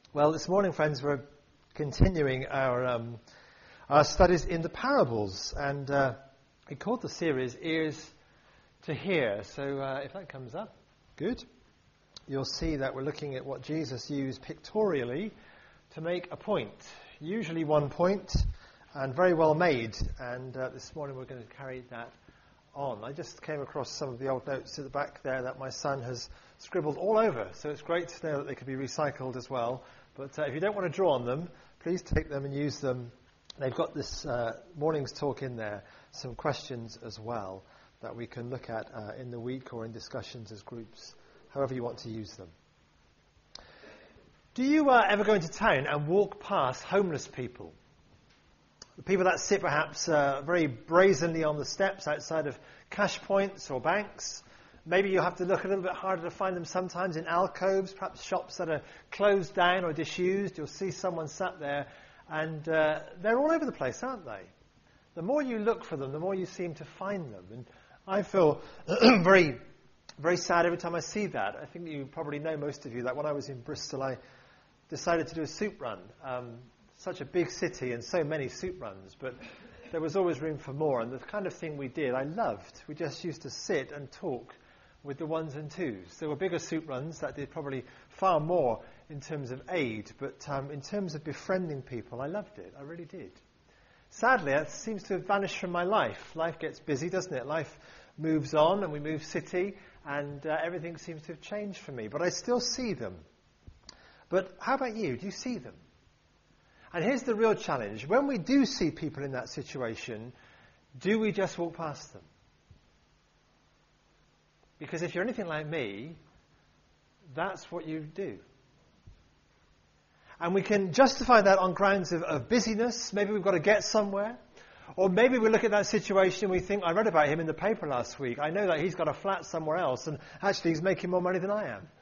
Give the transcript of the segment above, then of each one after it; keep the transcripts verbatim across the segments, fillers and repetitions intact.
Well, this morning, friends, we're continuing our um, our studies in the parables, and uh, we called the series Ears to Hear. So uh, if that comes up, good. You'll see that we're looking at what Jesus used pictorially to make a point, usually one point, and very well made. And uh, this morning we're going to carry that on. I just came across some of the old notes at the back there that my son has scribbled all over, so it's great to know that they could be recycled as well. But uh, if you don't want to draw on them, please take them and use them. They've got this uh, morning's talk in there, some questions as well that we can look at uh, in the week or in discussions as groups, however you want to use them. Do you uh, ever go into town and walk past homeless people? The people that sit perhaps uh, very brazenly on the steps outside of cash points or banks. Maybe you have to look a little bit harder to find them sometimes in alcoves, perhaps shops that are closed down or disused. You'll see someone sat there, and uh, they're all over the place, aren't they? The more you look for them, the more you seem to find them. And I feel very, very sad every time I see that. I think you probably know, most of you, that when I was in Bristol, I decided to do a soup run. Um, such a big city and so many soup runs, but there was always room for more. And the kind of thing we did, I loved. We just used to sit and talk with the ones and twos. There were bigger soup runs that did probably far more in terms of aid, but um, in terms of befriending people, I loved it. I really did. Sadly, it seems to have vanished from my life. Life gets busy, doesn't it? Life moves on, and we move city, and uh, everything seems to have changed for me. But I still see them. But how about you? Do you see them? And here's the real challenge. When we do see people in that situation, do we just walk past them? Because if you're anything like me, that's what you do. And we can justify that on grounds of, of busyness. Maybe we've got to get somewhere. Or maybe we look at that situation and we think, I read about him in the paper last week. I know that he's got a flat somewhere else, and actually he's making more money than I am.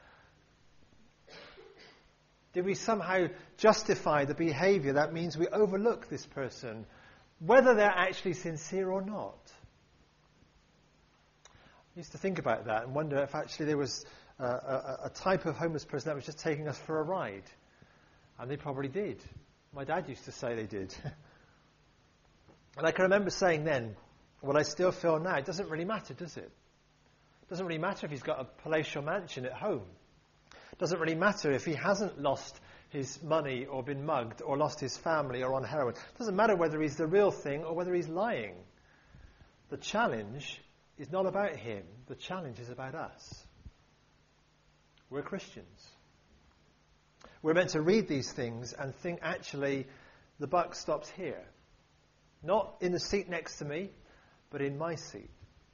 Did we somehow justify the behavior that means we overlook this person, whether they're actually sincere or not? I used to think about that and wonder if actually there was uh, a, a type of homeless person that was just taking us for a ride. And they probably did. My dad used to say they did. And I can remember saying then, what I still feel now, it doesn't really matter, does it? It doesn't really matter if he's got a palatial mansion at home. It doesn't really matter if he hasn't lost his money or been mugged or lost his family or on heroin. It doesn't matter whether he's the real thing or whether he's lying. The challenge is not about him. The challenge is about us. We're Christians. We're meant to read these things and think, actually, the buck stops here. Not in the seat next to me, but in my seat.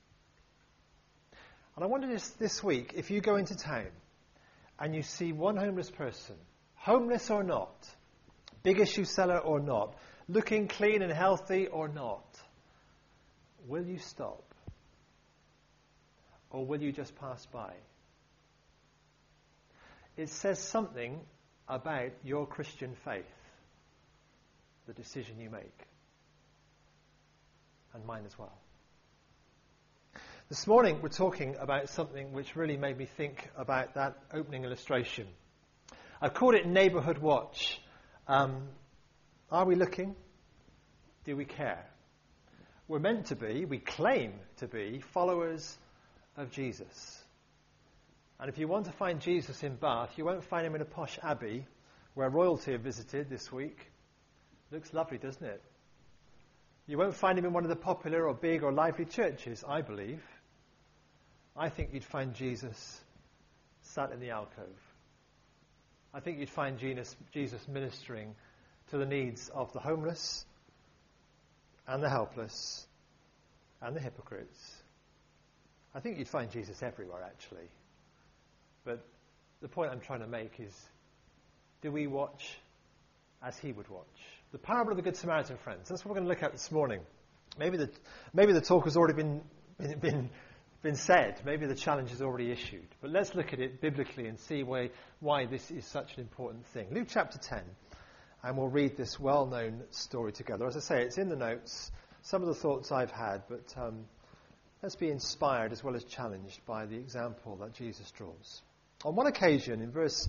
And I wonder this, this week, if you go into town and you see one homeless person, homeless or not, big issue seller or not, looking clean and healthy or not, will you stop? Or will you just pass by? It says something about your Christian faith, the decision you make, and mine as well. This morning we're talking about something which really made me think about that opening illustration. I've called it Neighbourhood Watch. Um, are we looking? Do we care? We're meant to be, we claim to be, followers of Jesus. And if you want to find Jesus in Bath, you won't find him in a posh abbey where royalty have visited this week. Looks lovely, doesn't it? You won't find him in one of the popular or big or lively churches, I believe. I think you'd find Jesus sat in the alcove. I think you'd find Jesus, Jesus ministering to the needs of the homeless and the helpless and the hypocrites. I think you'd find Jesus everywhere, actually. But the point I'm trying to make is, do we watch as he would watch? The parable of the Good Samaritan, friends. That's what we're going to look at this morning. Maybe the maybe the talk has already been been been, been said. Maybe the challenge is already issued. But let's look at it biblically and see why, why this is such an important thing. Luke chapter ten. And we'll read this well-known story together. As I say, it's in the notes. Some of the thoughts I've had, but um, let's be inspired as well as challenged by the example that Jesus draws. On one occasion, in verse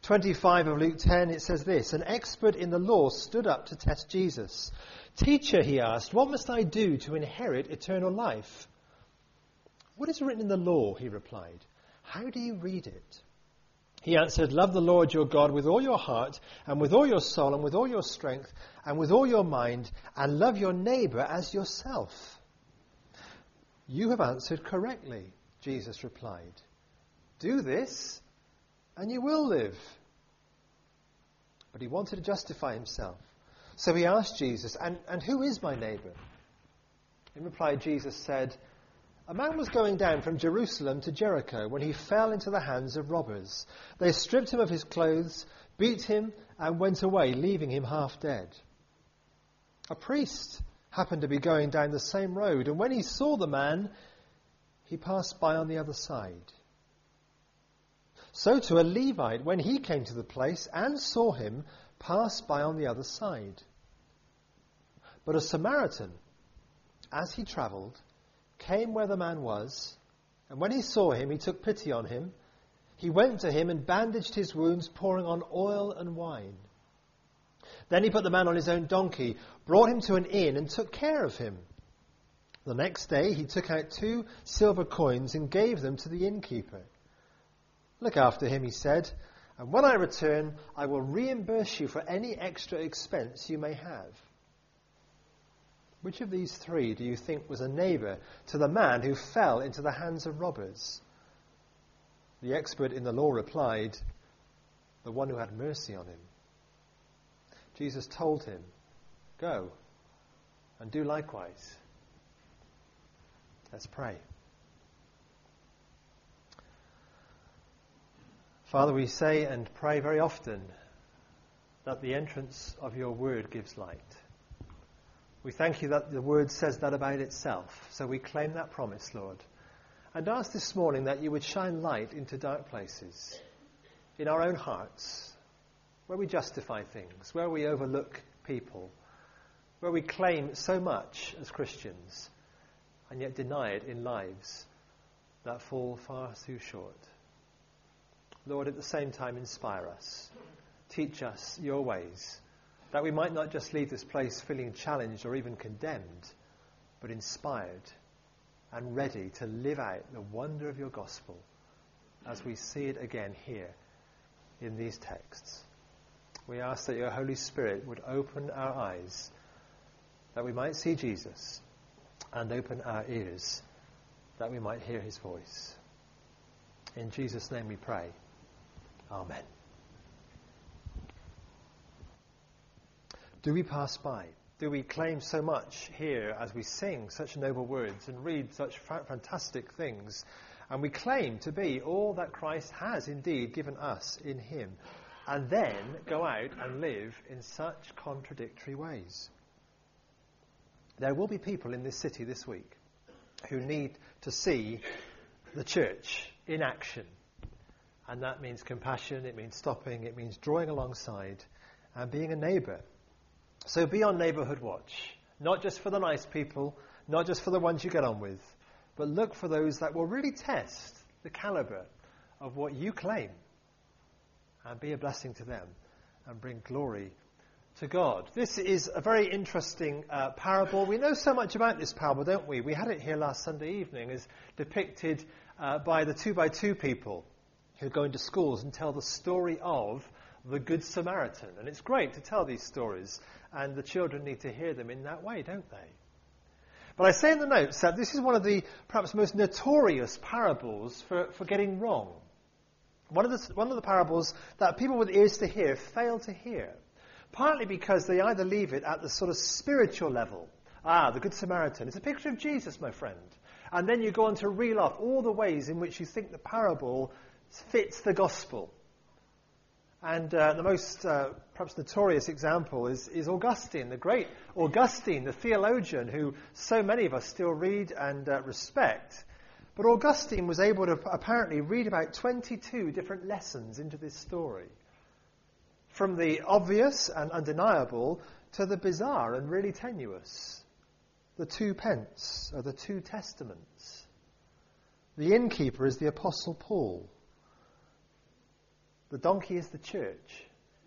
twenty-five of Luke ten, it says this: an expert in the law stood up to test Jesus. Teacher, he asked, what must I do to inherit eternal life? What is written in the law? He replied. How do you read it? He answered, love the Lord your God with all your heart and with all your soul and with all your strength and with all your mind, and love your neighbour as yourself. You have answered correctly, Jesus replied. Do this and you will live. But he wanted to justify himself. So he asked Jesus, and, and who is my neighbour? In reply, Jesus said, a man was going down from Jerusalem to Jericho when he fell into the hands of robbers. They stripped him of his clothes, beat him, and went away, leaving him half dead. A priest happened to be going down the same road, and when he saw the man, he passed by on the other side. So to a Levite, when he came to the place and saw him, passed by on the other side. But a Samaritan, as he travelled, came where the man was, and when he saw him, he took pity on him. He went to him and bandaged his wounds, pouring on oil and wine. Then he put the man on his own donkey, brought him to an inn, and took care of him. The next day he took out two silver coins and gave them to the innkeeper. Look after him, he said, and when I return, I will reimburse you for any extra expense you may have. Which of these three do you think was a neighbour to the man who fell into the hands of robbers? The expert in the law replied, the one who had mercy on him. Jesus told him, go and do likewise. Let's pray. Father, we say and pray very often that the entrance of your word gives light. We thank you that the word says that about itself. So we claim that promise, Lord. And ask this morning that you would shine light into dark places, in our own hearts, where we justify things, where we overlook people, where we claim so much as Christians, and yet deny it in lives that fall far too short. Lord, at the same time, inspire us. Teach us your ways, that we might not just leave this place feeling challenged or even condemned, but inspired and ready to live out the wonder of your gospel as we see it again here in these texts. We ask that your Holy Spirit would open our eyes, that we might see Jesus, and open our ears, that we might hear his voice. In Jesus' name we pray. Amen. Do we pass by? Do we claim so much here as we sing such noble words and read such fa- fantastic things? And we claim to be all that Christ has indeed given us in him, and then go out and live in such contradictory ways. There will be people in this city this week who need to see the church in action. And that means compassion, it means stopping, it means drawing alongside and being a neighbour. So be on neighbourhood watch, not just for the nice people, not just for the ones you get on with, but look for those that will really test the calibre of what you claim and be a blessing to them and bring glory to God. This is a very interesting uh, parable. We know so much about this parable, don't we? We had it here last Sunday evening as depicted uh, by the two by two people who go into schools and tell the story of the Good Samaritan. And it's great to tell these stories, and the children need to hear them in that way, don't they? But I say in the notes that this is one of the perhaps most notorious parables for, for getting wrong. One of, the, one of the parables that people with ears to hear fail to hear. Partly because they either leave it at the sort of spiritual level. Ah, the Good Samaritan. It's a picture of Jesus, my friend. And then you go on to reel off all the ways in which you think the parable fits the gospel. And uh, the most uh, perhaps notorious example is, is Augustine, the great Augustine, the theologian who so many of us still read and uh, respect. But Augustine was able to apparently read about twenty-two different lessons into this story. From the obvious and undeniable to the bizarre and really tenuous. The two pence are the two testaments. The innkeeper is the Apostle Paul. The donkey is the church.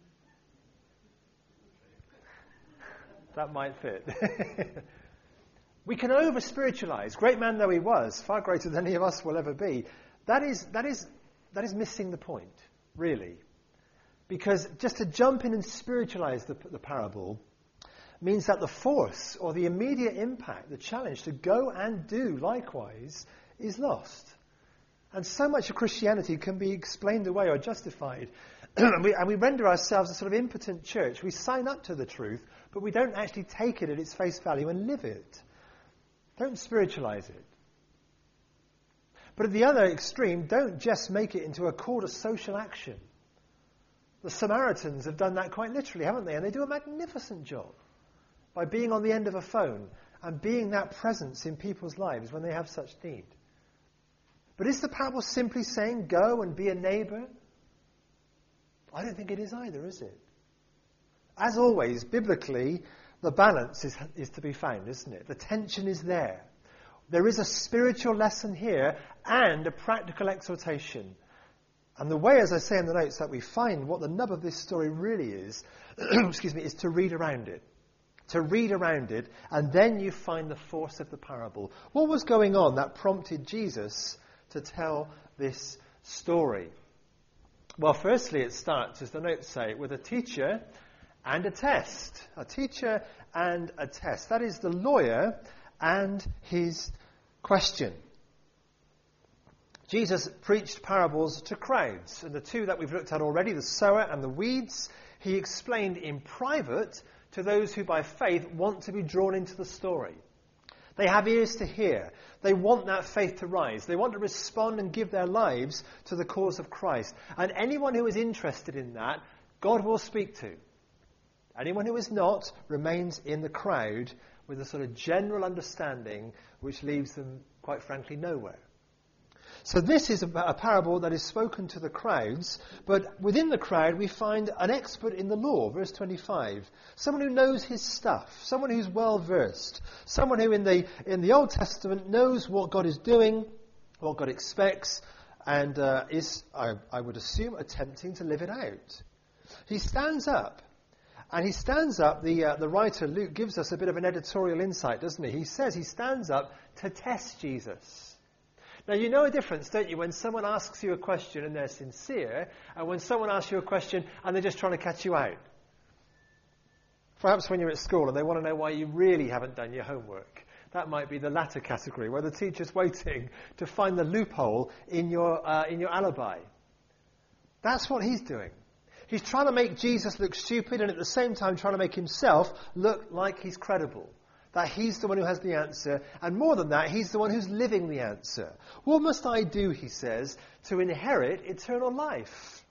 That might fit. We can over-spiritualize. Great man though he was, far greater than any of us will ever be. That is, that is, that is missing the point, really. Because just to jump in and spiritualize the, the parable means that the force or the immediate impact, the challenge to go and do likewise, is lost. And so much of Christianity can be explained away or justified. and, we, and we render ourselves a sort of impotent church. We sign up to the truth, but we don't actually take it at its face value and live it. Don't spiritualize it. But at the other extreme, don't just make it into a call to social action. The Samaritans have done that quite literally, haven't they? And they do a magnificent job by being on the end of a phone and being that presence in people's lives when they have such need. But is the parable simply saying, go and be a neighbour? I don't think it is either, is it? As always, biblically, the balance is, is to be found, isn't it? The tension is there. There is a spiritual lesson here and a practical exhortation. And the way, as I say in the notes, that we find what the nub of this story really is, excuse me, is to read around it. To read around it, and then you find the force of the parable. What was going on that prompted Jesus to tell this story? Well, firstly, it starts, as the notes say, with a teacher and a test. A teacher and a test. That is the lawyer and his question. Jesus preached parables to crowds, and the two that we've looked at already, the sower and the weeds, he explained in private to those who by faith want to be drawn into the story. They have ears to hear. They want that faith to rise. They want to respond and give their lives to the cause of Christ. And anyone who is interested in that, God will speak to. Anyone who is not remains in the crowd with a sort of general understanding which leaves them, quite frankly, nowhere. So this is a, a parable that is spoken to the crowds, but within the crowd we find an expert in the law, verse twenty-five. Someone who knows his stuff, someone who's well versed, someone who in the in the Old Testament knows what God is doing, what God expects, and uh, is, I, I would assume, attempting to live it out. He stands up. And he stands up, the uh, the writer Luke gives us a bit of an editorial insight, doesn't he? He says he stands up to test Jesus. Now, you know a difference, don't you, when someone asks you a question and they're sincere, and when someone asks you a question and they're just trying to catch you out. Perhaps when you're at school and they want to know why you really haven't done your homework. That might be the latter category, where the teacher's waiting to find the loophole in your uh, in your alibi. That's what he's doing. He's trying to make Jesus look stupid and at the same time trying to make himself look like he's credible. That he's the one who has the answer. And more than that, he's the one who's living the answer. What must I do, he says, to inherit eternal life?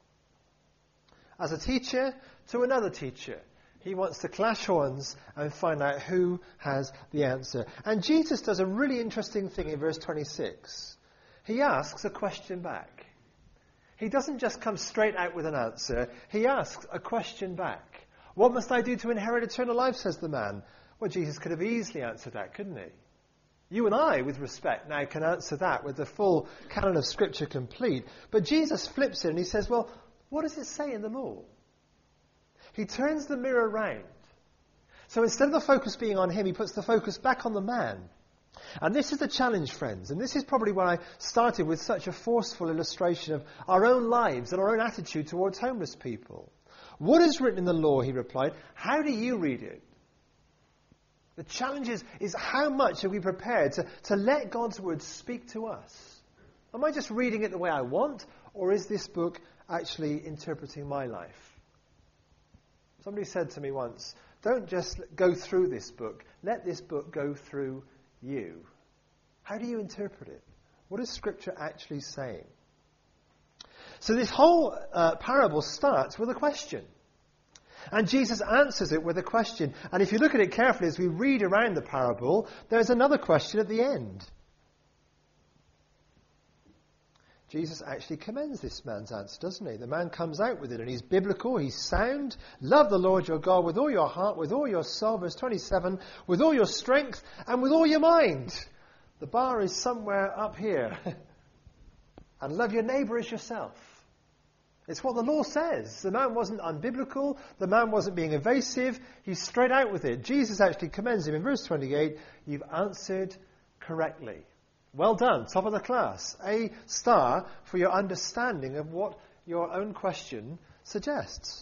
As a teacher to another teacher. He wants to clash horns and find out who has the answer. And Jesus does a really interesting thing in verse twenty-six. He asks a question back. He doesn't just come straight out with an answer. He asks a question back. What must I do to inherit eternal life, says the man. Well, Jesus could have easily answered that, couldn't he? You and I, with respect, now can answer that with the full canon of Scripture complete. But Jesus flips it and he says, well, what does it say in the law? He turns the mirror round. So instead of the focus being on him, he puts the focus back on the man. And this is the challenge, friends, and this is probably why I started with such a forceful illustration of our own lives and our own attitude towards homeless people. What is written in the law, he replied. How do you read it? The challenge is, is how much are we prepared to, to let God's word speak to us? Am I just reading it the way I want, or is this book actually interpreting my life? Somebody said to me once, don't just go through this book, let this book go through you. How do you interpret it? What is Scripture actually saying? So this whole uh, parable starts with a question. And Jesus answers it with a question. And if you look at it carefully as we read around the parable, there's another question at the end. Jesus actually commends this man's answer, doesn't he? The man comes out with it and he's biblical, he's sound. Love the Lord your God with all your heart, with all your soul, verse twenty-seven, with all your strength and with all your mind. The bar is somewhere up here. And love your neighbour as yourself. It's what the law says. The man wasn't unbiblical. The man wasn't being evasive. He's straight out with it. Jesus actually commends him in verse twenty-eight. You've answered correctly. Well done. Top of the class. A star for your understanding of what your own question suggests.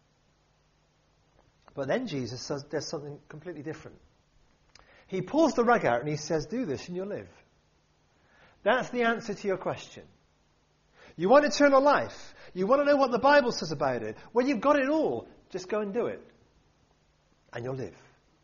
But then Jesus says there's something completely different. He pulls the rug out and he says, do this and you'll live. That's the answer to your question. You want eternal life. You want to know what the Bible says about it. Well, you've got it all. Just go and do it. And you'll live.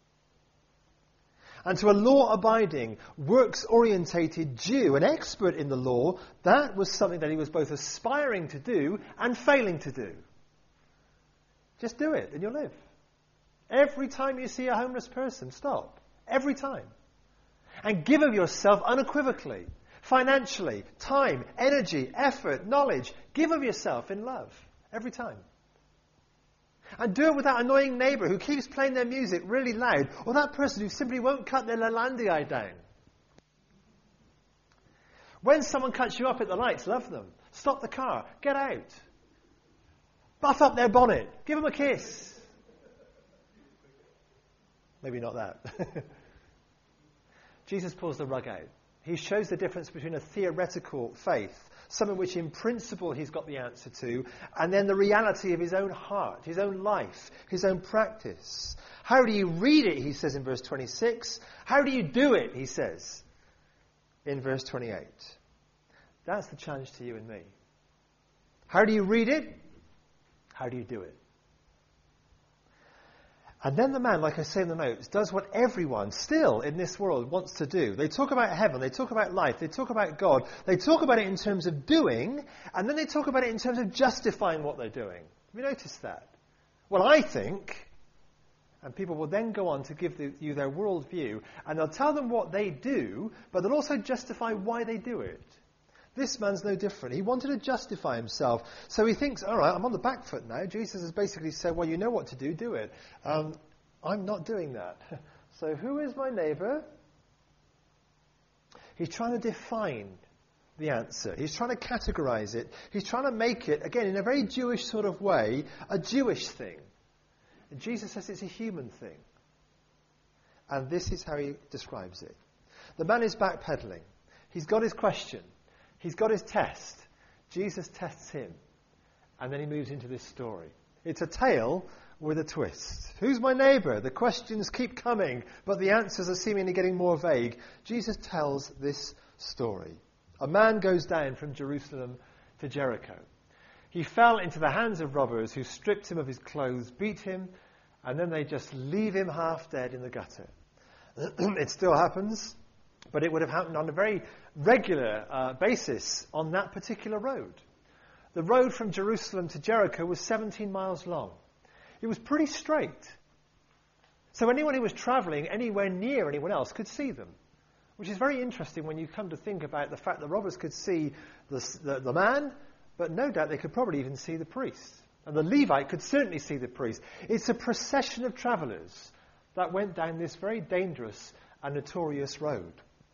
And to a law-abiding, works-orientated Jew, an expert in the law, that was something that he was both aspiring to do and failing to do. Just do it and you'll live. Every time you see a homeless person, stop. Every time. And give of yourself unequivocally. Financially, time, energy, effort, knowledge. Give of yourself in love. Every time. And do it with that annoying neighbour who keeps playing their music really loud, or that person who simply won't cut their Lalandiae down. When someone cuts you up at the lights, love them. Stop the car. Get out. Buff up their bonnet. Give them a kiss. Maybe not that. Jesus pulls the rug out. He shows the difference between a theoretical faith, something which in principle he's got the answer to, and then the reality of his own heart, his own life, his own practice. How do you read it, he says in verse twenty-six. How do you do it, he says in verse twenty-eight. That's the challenge to you and me. How do you read it? How do you do it? And then the man, like I say in the notes, does what everyone still in this world wants to do. They talk about heaven, they talk about life, they talk about God, they talk about it in terms of doing, and then they talk about it in terms of justifying what they're doing. Have you noticed that? Well, I think, and people will then go on to give the, you their worldview, and they'll tell them what they do, but they'll also justify why they do it. This man's no different. He wanted to justify himself. So he thinks, all right, I'm on the back foot now. Jesus has basically said, well, you know what to do, do it. Um, I'm not doing that. So who is my neighbour? He's trying to define the answer. He's trying to categorize it. He's trying to make it, again, in a very Jewish sort of way, a Jewish thing. And Jesus says it's a human thing. And this is how he describes it. The man is backpedaling. He's got his question. He's got his test. Jesus tests him. And then he moves into this story. It's a tale with a twist. Who's my neighbour? The questions keep coming, but the answers are seemingly getting more vague. Jesus tells this story. A man goes down from Jerusalem to Jericho. He fell into the hands of robbers who stripped him of his clothes, beat him, and then they just leave him half dead in the gutter. It still happens, but it would have happened on a very regular uh, basis on that particular road. The road from Jerusalem to Jericho was seventeen miles long. It was pretty straight. So anyone who was travelling anywhere near anyone else could see them, which is very interesting when you come to think about the fact that robbers could see the, the, the man, but no doubt they could probably even see the priest. And the Levite could certainly see the priest. It's a procession of travellers that went down this very dangerous and notorious road.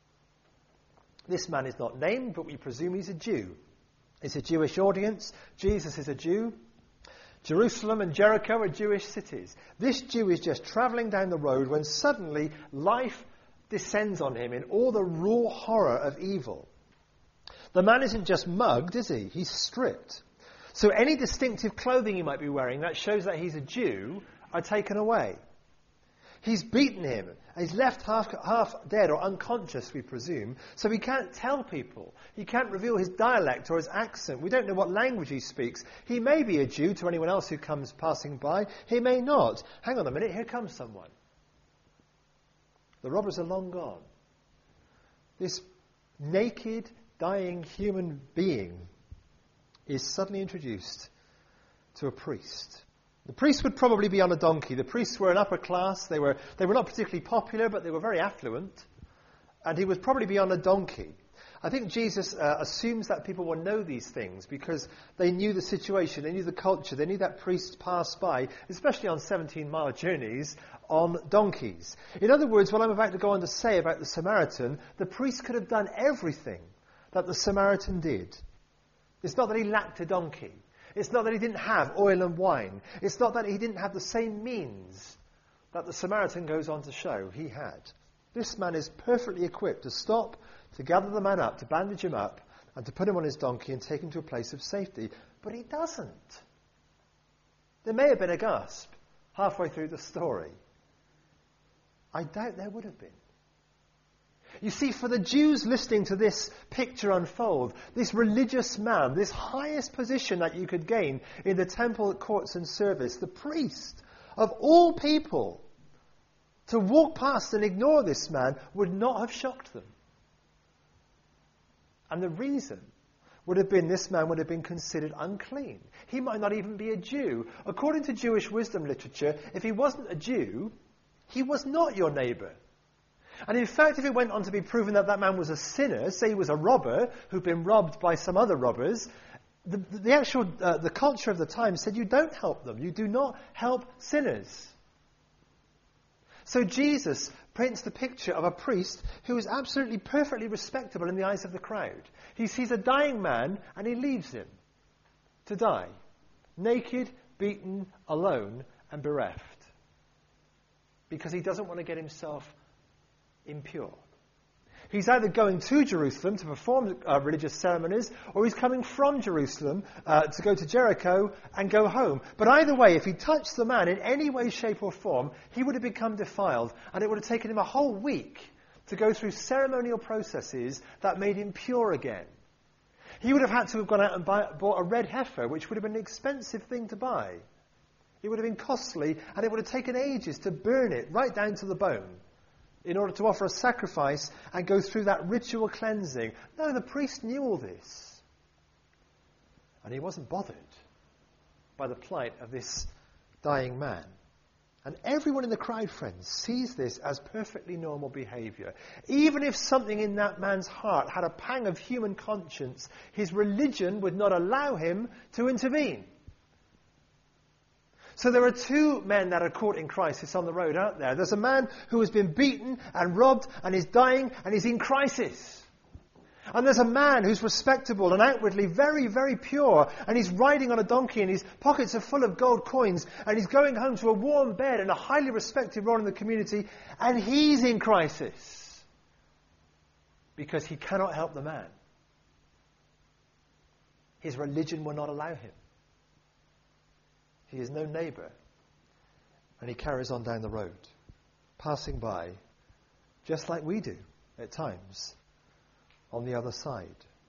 This man is not named, but we presume he's a Jew. It's a Jewish audience. Jesus is a Jew. Jerusalem and Jericho are Jewish cities. This Jew is just travelling down the road when suddenly life descends on him in all the raw horror of evil. The man isn't just mugged, is he? He's stripped. So any distinctive clothing he might be wearing that shows that he's a Jew are taken away. He's beaten him, and he's left half, half dead or unconscious, we presume, so he can't tell people. He can't reveal his dialect or his accent. We don't know what language he speaks. He may be a Jew to anyone else who comes passing by. He may not. Hang on a minute, here comes someone. The robbers are long gone. This naked, dying human being is suddenly introduced to a priest. The priest would probably be on a donkey. The priests were an upper class. They were they were not particularly popular, but they were very affluent. And he would probably be on a donkey. I think Jesus uh, assumes that people will know these things because they knew the situation, they knew the culture, they knew that priests passed by, especially on seventeen-mile journeys, on donkeys. In other words, what I'm about to go on to say about the Samaritan, the priest could have done everything that the Samaritan did. It's not that he lacked a donkey. It's not that he didn't have oil and wine. It's not that he didn't have the same means that the Samaritan goes on to show he had. This man is perfectly equipped to stop, to gather the man up, to bandage him up, and to put him on his donkey and take him to a place of safety. But he doesn't. There may have been a gasp halfway through the story. I doubt there would have been. You see, for the Jews listening to this picture unfold, this religious man, this highest position that you could gain in the temple courts and service, the priest of all people, to walk past and ignore this man would not have shocked them. And the reason would have been this man would have been considered unclean. He might not even be a Jew. According to Jewish wisdom literature, if he wasn't a Jew, he was not your neighbour. And in fact, if it went on to be proven that that man was a sinner, say he was a robber who'd been robbed by some other robbers, the, the actual uh, the culture of the time said you don't help them. You do not help sinners. So Jesus paints the picture of a priest who is absolutely perfectly respectable in the eyes of the crowd. He sees a dying man and he leaves him to die, naked, beaten, alone, and bereft, because he doesn't want to get himself impure. He's either going to Jerusalem to perform uh, religious ceremonies, or he's coming from Jerusalem uh, to go to Jericho and go home. But either way, if he touched the man in any way, shape or form, he would have become defiled, and it would have taken him a whole week to go through ceremonial processes that made him pure again. He would have had to have gone out and buy, bought a red heifer, which would have been an expensive thing to buy. It would have been costly, and it would have taken ages to burn it right down to the bone in order to offer a sacrifice and go through that ritual cleansing. No, the priest knew all this. And he wasn't bothered by the plight of this dying man. And everyone in the crowd, friends, sees this as perfectly normal behaviour. Even if something in that man's heart had a pang of human conscience, his religion would not allow him to intervene. So there are two men that are caught in crisis on the road, aren't there? There's a man who has been beaten and robbed and is dying and is in crisis. And there's a man who's respectable and outwardly very, very pure, and he's riding on a donkey and his pockets are full of gold coins, and he's going home to a warm bed and a highly respected role in the community, and he's in crisis because he cannot help the man. His religion will not allow him. He is no neighbour. And he carries on down the road, passing by, just like we do at times, on the other side.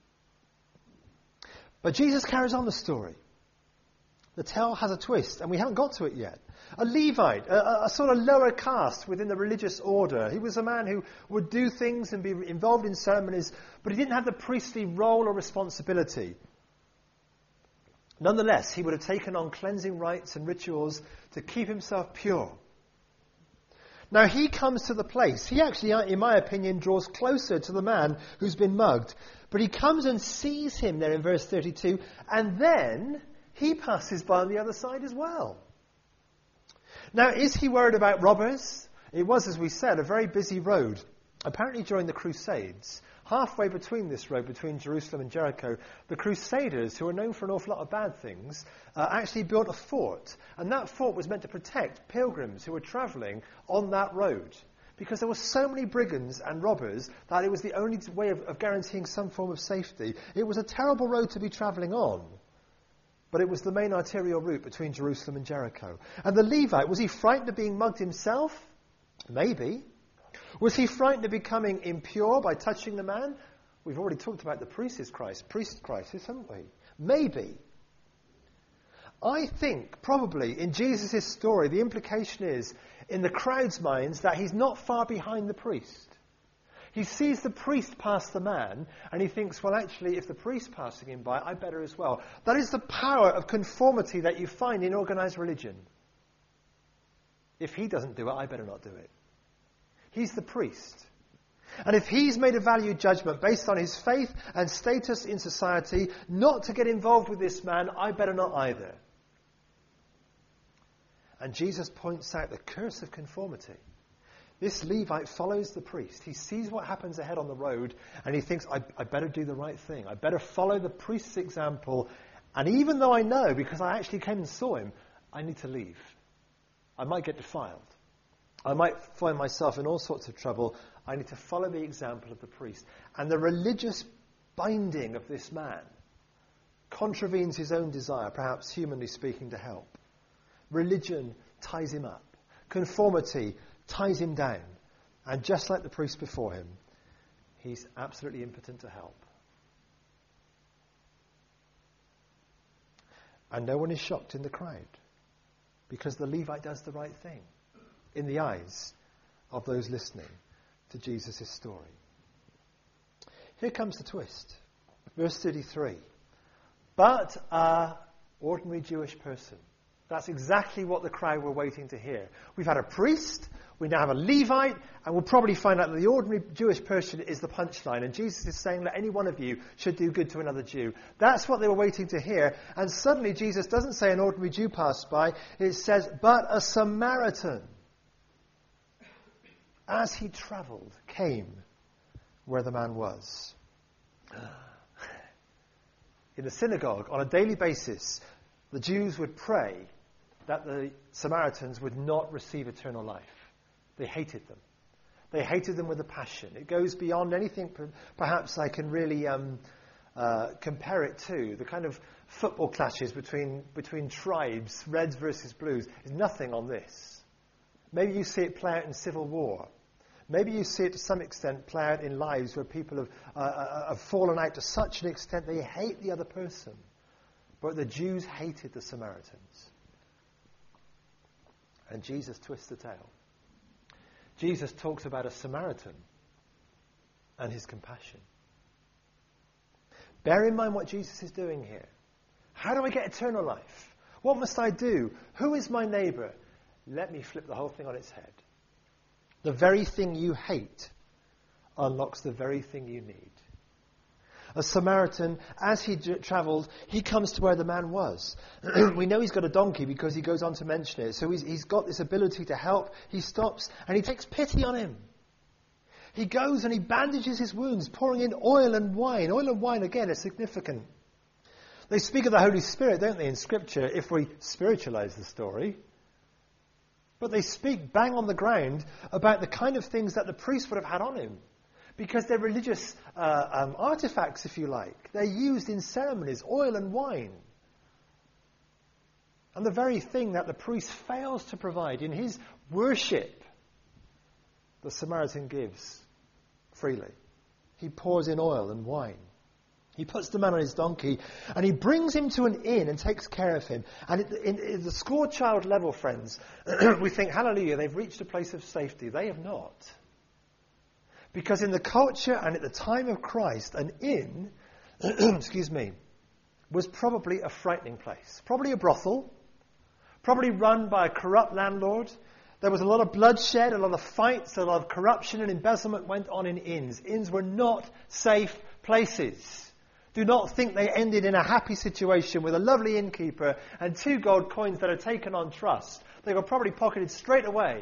But Jesus carries on the story. The tale has a twist, and we haven't got to it yet. A Levite, a, a sort of lower caste within the religious order. He was a man who would do things and be involved in ceremonies, but he didn't have the priestly role or responsibility. Nonetheless, he would have taken on cleansing rites and rituals to keep himself pure. Now, he comes to the place. He actually, in my opinion, draws closer to the man who's been mugged. But he comes and sees him there in verse thirty-two, and then he passes by on the other side as well. Now, is he worried about robbers? It was, as we said, a very busy road. Apparently during the Crusades, halfway between this road, between Jerusalem and Jericho, the Crusaders, who are known for an awful lot of bad things, uh, actually built a fort. And that fort was meant to protect pilgrims who were travelling on that road, because there were so many brigands and robbers that it was the only way of, of guaranteeing some form of safety. It was a terrible road to be travelling on, but it was the main arterial route between Jerusalem and Jericho. And the Levite, was he frightened of being mugged himself? Maybe. Was he frightened of becoming impure by touching the man? We've already talked about the priest's crisis, priest crisis, haven't we? Maybe. I think probably in Jesus' story, the implication is in the crowd's minds that he's not far behind the priest. He sees the priest pass the man, and he thinks, well, actually, if the priest passing him by, I better as well. That is the power of conformity that you find in organised religion. If he doesn't do it, I better not do it. He's the priest. And if he's made a value judgment based on his faith and status in society, not to get involved with this man, I better not either. And Jesus points out the curse of conformity. This Levite follows the priest. He sees what happens ahead on the road, and he thinks, I, I better do the right thing. I better follow the priest's example And even though I know, because I actually came and saw him, I need to leave. I might get defiled. I might find myself in all sorts of trouble. I need to follow the example of the priest. And the religious binding of this man contravenes his own desire, perhaps humanly speaking, to help. Religion ties him up. Conformity ties him down. And just like the priest before him, he's absolutely impotent to help. And no one is shocked in the crowd, because the Levite does the right thing in the eyes of those listening to Jesus' story. Here comes the twist. Verse thirty-three. But an ordinary Jewish person. That's exactly what the crowd were waiting to hear. We've had a priest, we now have a Levite, and we'll probably find out that the ordinary Jewish person is the punchline. And Jesus is saying that any one of you should do good to another Jew. That's what they were waiting to hear. And suddenly Jesus doesn't say an ordinary Jew passed by. It says, but a Samaritan, as he travelled, came where the man was. In the synagogue, on a daily basis, the Jews would pray that the Samaritans would not receive eternal life. They hated them. They hated them with a passion. It goes beyond anything perhaps I can really um, uh, compare it to. The kind of football clashes between, between tribes, reds versus blues, is nothing on this. Maybe you see it play out in civil war. Maybe you see it to some extent play out in lives where people have, uh, have fallen out to such an extent they hate the other person. But the Jews hated the Samaritans. And Jesus twists the tale. Jesus talks about a Samaritan and his compassion. Bear in mind what Jesus is doing here. How do I get eternal life? What must I do? Who is my neighbour? Let me flip the whole thing on its head. The very thing you hate unlocks the very thing you need. A Samaritan, as he j- travelled, he comes to where the man was. We know he's got a donkey because he goes on to mention it. So he's, he's got this ability to help. He stops and he takes pity on him. He goes and he bandages his wounds, pouring in oil and wine. Oil and wine, again, are significant. They speak of the Holy Spirit, don't they, in Scripture, if we spiritualize the story. But they speak bang on the ground about the kind of things that the priest would have had on him. Because they're religious uh, um, artifacts, if you like. They're used in ceremonies, oil and wine. And the very thing that the priest fails to provide in his worship, the Samaritan gives freely. He pours in oil and wine. He puts the man on his donkey and he brings him to an inn and takes care of him. And in, in the school child level, friends, we think, hallelujah, they've reached a place of safety. They have not. Because in the culture and at the time of Christ, an inn, excuse me, was probably a frightening place. Probably a brothel. Probably run by a corrupt landlord. There was a lot of bloodshed, a lot of fights, a lot of corruption and embezzlement went on in inns. Inns were not safe places. Do not think they ended in a happy situation with a lovely innkeeper and two gold coins that are taken on trust. They were probably pocketed straight away.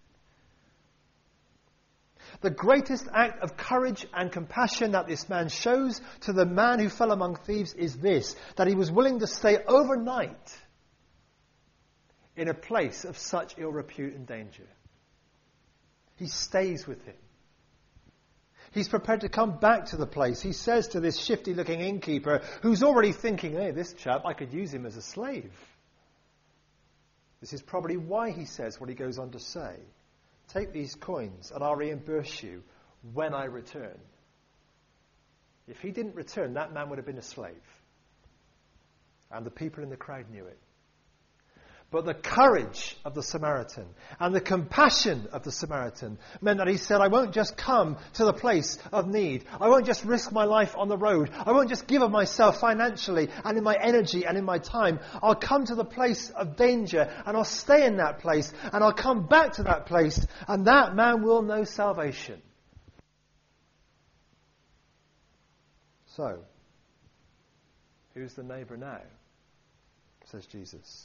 The greatest act of courage and compassion that this man shows to the man who fell among thieves is this, that he was willing to stay overnight in a place of such ill repute and danger. He stays with him. He's prepared to come back to the place. He says to this shifty-looking innkeeper, who's already thinking, hey, this chap, I could use him as a slave. This is probably why he says what he goes on to say. Take these coins and I'll reimburse you when I return. If he didn't return, that man would have been a slave. And the people in the crowd knew it. But the courage of the Samaritan and the compassion of the Samaritan meant that he said, I won't just come to the place of need. I won't just risk my life on the road. I won't just give of myself financially and in my energy and in my time. I'll come to the place of danger and I'll stay in that place and I'll come back to that place and that man will know salvation. So, who's the neighbour now? Says Jesus.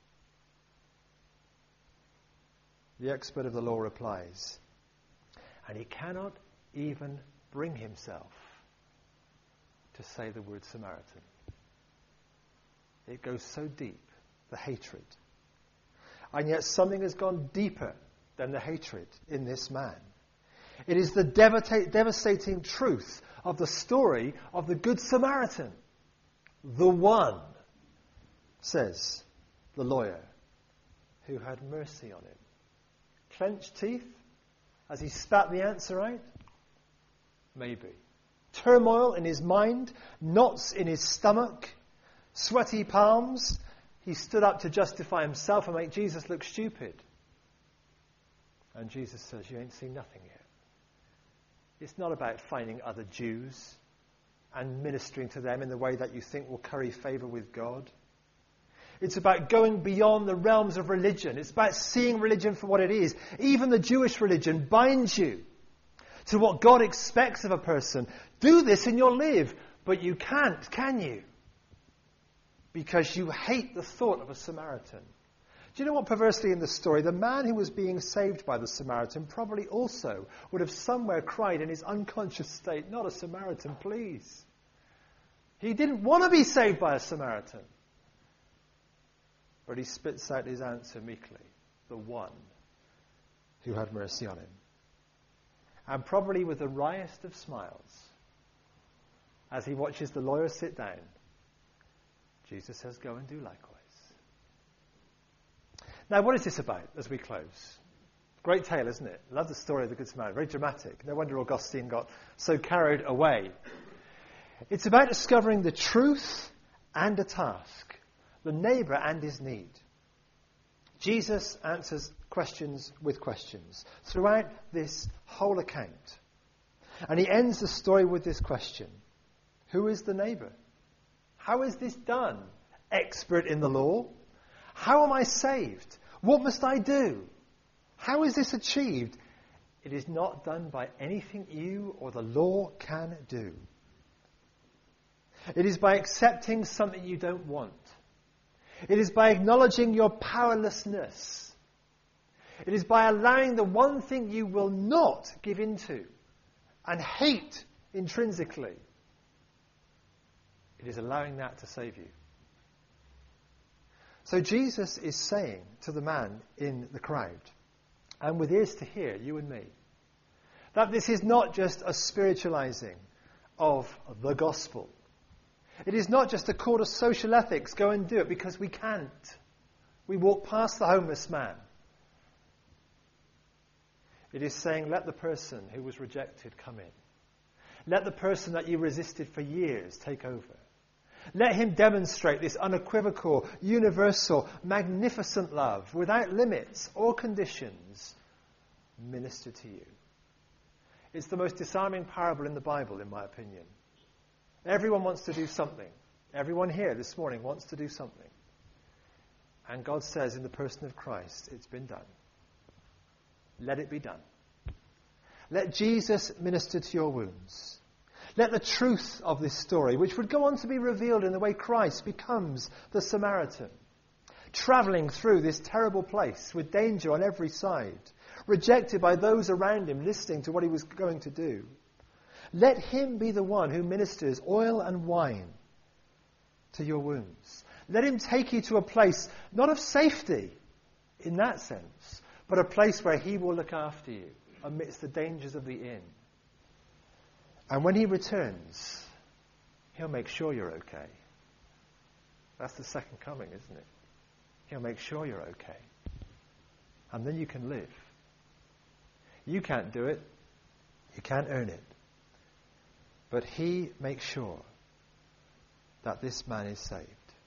The expert of the law replies, and he cannot even bring himself to say the word Samaritan. It goes so deep, the hatred. And yet something has gone deeper than the hatred in this man. It is the devata- devastating truth of the story of the Good Samaritan. The one, says the lawyer, who had mercy on him. Clenched teeth as he spat the answer out? Maybe. Turmoil in his mind, knots in his stomach, sweaty palms. He stood up to justify himself and make Jesus look stupid. And Jesus says, you ain't seen nothing yet. It's not about finding other Jews and ministering to them in the way that you think will curry favour with God. It's about going beyond the realms of religion. It's about seeing religion for what it is. Even the Jewish religion binds you to what God expects of a person. Do this and you'll live. But you can't, can you? Because you hate the thought of a Samaritan. Do you know what, perversely in the story, the man who was being saved by the Samaritan probably also would have somewhere cried in his unconscious state, not a Samaritan, please. He didn't want to be saved by a Samaritan. But he spits out his answer meekly, the one who had mercy on him. And probably with the wryest of smiles, as he watches the lawyer sit down, Jesus says, go and do likewise. Now, what is this about as we close? Great tale, isn't it? Love the story of the Good Samaritan. Very dramatic. No wonder Augustine got so carried away. It's about discovering the truth and a task, the neighbour and his need. Jesus answers questions with questions throughout this whole account. And he ends the story with this question. Who is the neighbour? How is this done? Expert in the law? How am I saved? What must I do? How is this achieved? It is not done by anything you or the law can do. It is by accepting something you don't want. It is by acknowledging your powerlessness. It is by allowing the one thing you will not give into and hate intrinsically. It is allowing that to save you. So Jesus is saying to the man in the crowd, and with ears to hear, you and me, that this is not just a spiritualizing of the gospel. It is not just a call to social ethics, go and do it, because we can't. We walk past the homeless man. It is saying, let the person who was rejected come in. Let the person that you resisted for years take over. Let him demonstrate this unequivocal, universal, magnificent love without limits or conditions. Minister to you. It's the most disarming parable in the Bible, in my opinion. Everyone wants to do something. Everyone here this morning wants to do something. And God says in the person of Christ, it's been done. Let it be done. Let Jesus minister to your wounds. Let the truth of this story, which would go on to be revealed in the way Christ becomes the Samaritan, travelling through this terrible place with danger on every side, rejected by those around him, listening to what he was going to do. Let him be the one who ministers oil and wine to your wounds. Let him take you to a place, not of safety in that sense, but a place where he will look after you amidst the dangers of the inn. And when he returns, he'll make sure you're okay. That's the second coming, isn't it? He'll make sure you're okay. And then you can live. You can't do it. You can't earn it. But he makes sure that this man is saved.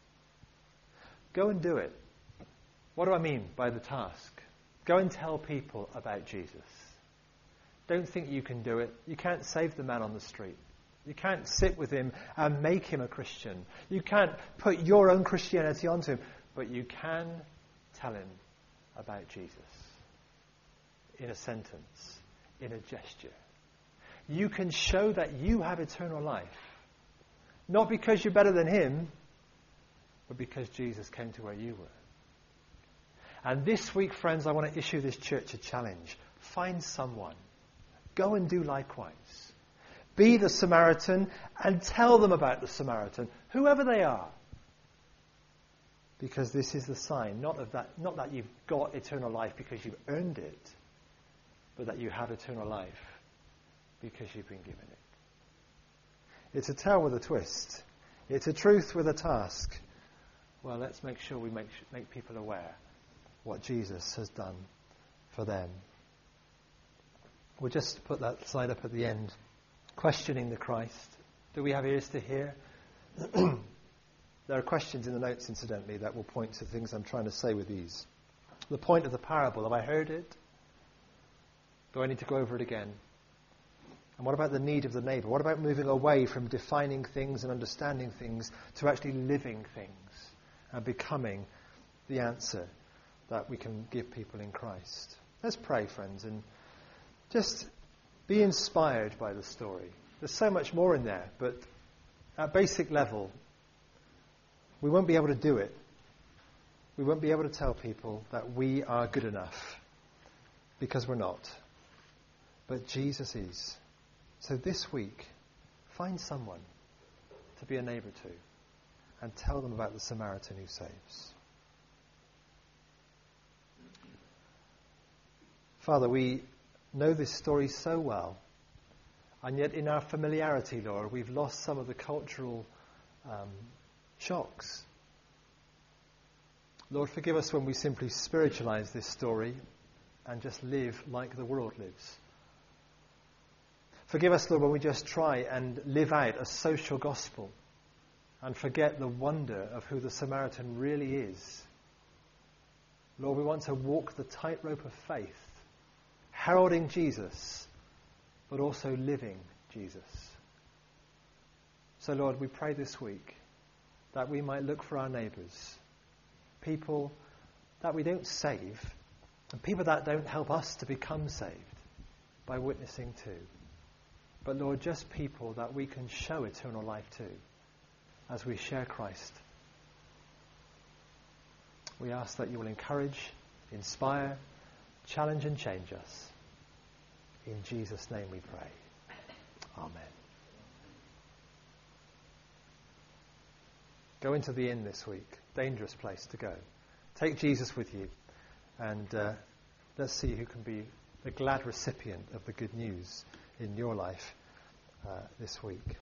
Go and do it. What do I mean by the task? Go and tell people about Jesus. Don't think you can do it. You can't save the man on the street. You can't sit with him and make him a Christian. You can't put your own Christianity onto him. But you can tell him about Jesus. In a sentence. In a gesture. You can show that you have eternal life. Not because you're better than him, but because Jesus came to where you were. And this week, friends, I want to issue this church a challenge. Find someone. Go and do likewise. Be the Samaritan and tell them about the Samaritan, whoever they are. Because this is the sign, not of that, not that you've got eternal life because you've earned it, but that you have eternal life because you've been given it. It's a tale with a twist. It's a truth with a task. Well, let's make sure we make make people aware what Jesus has done for them. We'll just put that slide up at the end. Questioning the Christ. Do we have ears to hear? There are questions in the notes, incidentally, that will point to things I'm trying to say with these. The point of the parable, have I heard it? Do I need to go over it again? And what about the need of the neighbour? What about moving away from defining things and understanding things to actually living things and becoming the answer that we can give people in Christ? Let's pray, friends, and just be inspired by the story. There's so much more in there, but at basic level, we won't be able to do it. We won't be able to tell people that we are good enough, because we're not. But Jesus is. So this week, find someone to be a neighbour to and tell them about the Samaritan who saves. Father, we know this story so well, and yet in our familiarity, Lord, we've lost some of the cultural um, shocks. Lord, forgive us when we simply spiritualize this story and just live like the world lives. Forgive us, Lord, when we just try and live out a social gospel and forget the wonder of who the Samaritan really is. Lord, we want to walk the tightrope of faith, heralding Jesus, but also living Jesus. So, Lord, we pray this week that we might look for our neighbours, people that we don't save, and people that don't help us to become saved by witnessing to. But Lord, just people that we can show eternal life to as we share Christ. We ask that you will encourage, inspire, challenge and change us. In Jesus' name we pray. Amen. Go into the inn this week. Dangerous place to go. Take Jesus with you, and uh, let's see who can be the glad recipient of the good news in your life uh, this week.